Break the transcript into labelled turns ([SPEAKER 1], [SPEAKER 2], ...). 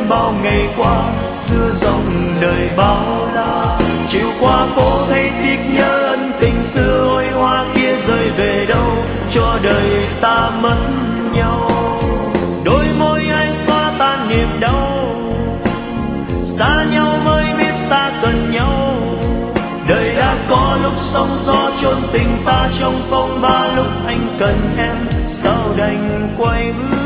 [SPEAKER 1] bao ngày qua xưa dòng đời bao la. Chiều qua phố thấy tiếc nhớ ân tình xưa, ôi hoa kia rơi về đâu cho đời ta mất nhau. Đôi môi anh xóa tan niềm đau, xa nhau mới biết ta cần nhau. Đời đã có lúc sóng gió chôn tình ta trong phong ba, lúc anh cần em sao đành quay bước.